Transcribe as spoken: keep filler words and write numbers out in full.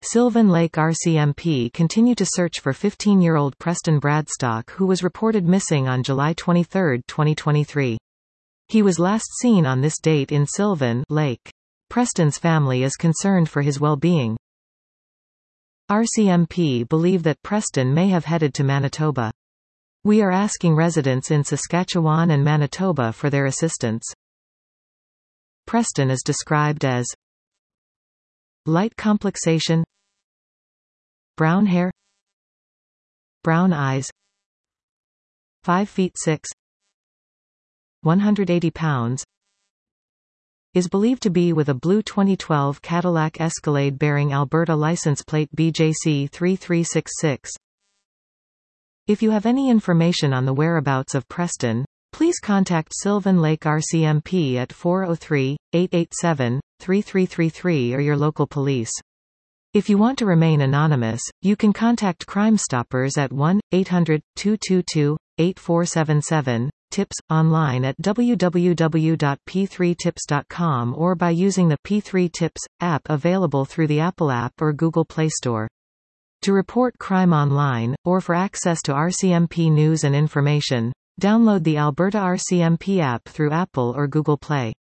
Sylvan Lake R C M P continue to search for fifteen-year-old Preston Bradstock, who was reported missing on July twenty-third, twenty twenty-three. He was last seen on this date in Sylvan Lake. Preston's family is concerned for his well-being. R C M P believe that Preston may have headed to Manitoba. We are asking residents in Saskatchewan and Manitoba for their assistance. Preston is described as light complexation, brown hair, brown eyes, five feet six, one hundred eighty pounds, is believed to be with a blue twenty twelve Cadillac Escalade bearing Alberta license plate B J C three three six six. If you have any information on the whereabouts of Preston, please contact Sylvan Lake R C M P at four oh three, eight eight seven, three three three three or your local police. If you want to remain anonymous, you can contact Crime Stoppers at one eight hundred, two two two, eight four seven seven, tips, online at w w w dot p three tips dot com or by using the P three Tips app available through the Apple app or Google Play Store. To report crime online, or for access to R C M P news and information, download the Alberta R C M P app through Apple or Google Play.